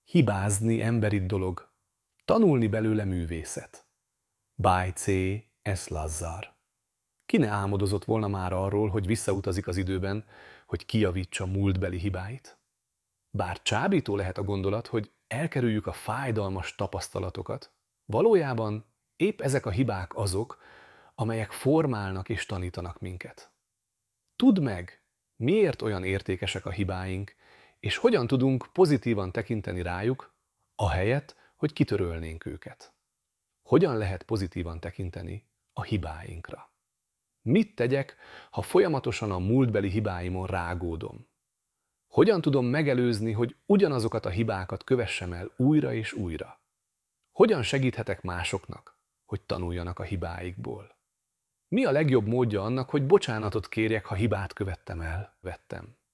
Hibázni emberi dolog, tanulni belőle művészet. By C. S. Lazzar. Ki ne álmodozott volna már arról, hogy visszautazik az időben, hogy kijavítsa múltbeli hibáit? Bár csábító lehet a gondolat, hogy elkerüljük a fájdalmas tapasztalatokat, valójában épp ezek a hibák azok, amelyek formálnak és tanítanak minket. Tudd meg, miért olyan értékesek a hibáink, és hogyan tudunk pozitívan tekinteni rájuk, ahelyett, hogy kitörölnénk őket. Hogyan lehet pozitívan tekinteni a hibáinkra? Mit tegyek, ha folyamatosan a múltbeli hibáimon rágódom? Hogyan tudom megelőzni, hogy ugyanazokat a hibákat kövessem el újra és újra? Hogyan segíthetek másoknak, hogy tanuljanak a hibáikból? Mi a legjobb módja annak, hogy bocsánatot kérjek, ha hibát vettem?